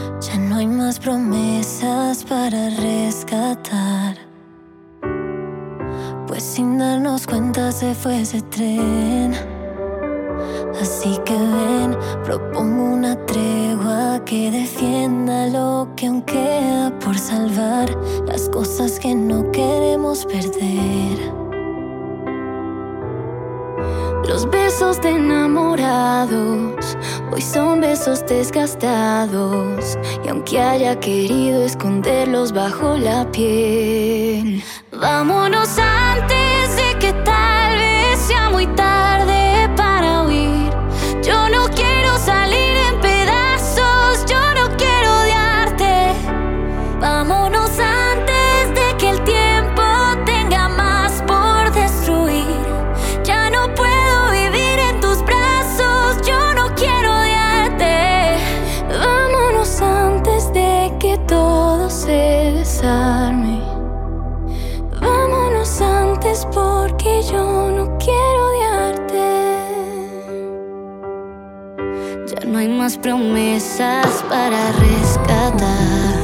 Ya no hay más promesas para rescatar, pues sin darnos cuenta se fue ese tren. Así que ven, propongo una tregua que defienda lo que aún queda por salvar, las cosas que no queremos perder. Los besos de enamorados hoy son besos desgastados, y aunque haya querido esconderlos bajo la piel, vámonos antes de que tal vez sea muy tarde para huir. Yo no quiero salir en pedazos, yo no quiero odiarte. Vámonos antes de que el tiempo tenga más por destruir. Ya no puedo vivir en tus brazos, yo no quiero odiarte. Vámonos antes de que todo se desarme. Vámonos antes porque yo no quiero odiarte. Ya no hay más promesas para rescatar,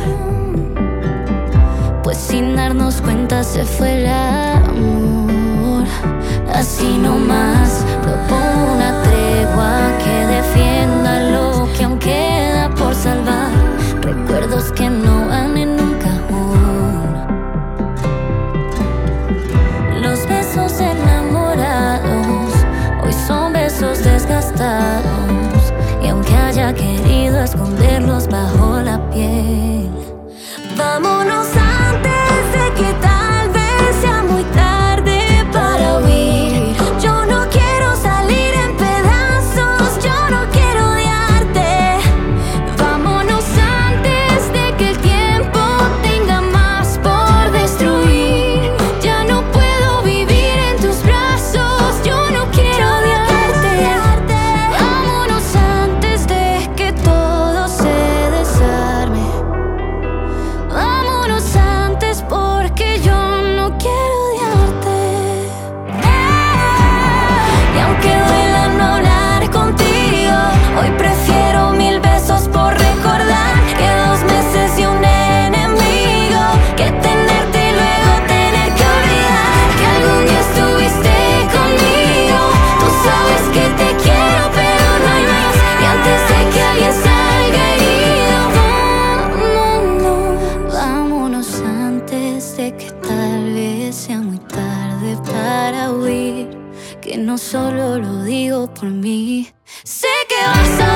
pues sin darnos cuenta se fue el amor. Así nomás propongo una tregua que defienda lo que aún queda por salvar, recuerdos que no van en un cajón. Los besos enamorados hoy son besos desgastados, y aunque haya querido esconderlos bajo la piel, vámonos antes de que tal vez sea muy tarde para huir. Yo no quiero salir en pedazos, yo no quiero odiarte. Vámonos antes de que el tiempo tenga más por destruir. Ya no puedo vivir en tus brazos, yo no quiero odiarte. Vámonos antes de que todo se desarme. Vámonos antes porque yo no quiero odiarte. Y aunque duela no hablar contigo, hoy prefiero 1000 besos por recordar que 2 meses y un enemigo, que tenerte y luego tener que olvidar que algún día estuviste conmigo. Tú sabes que te quiero pero no hay más, y antes de que alguien salga herido, vámonos antes de que tal vez sea muy tarde para huir. Que no solo lo digo por mí, sé que vas a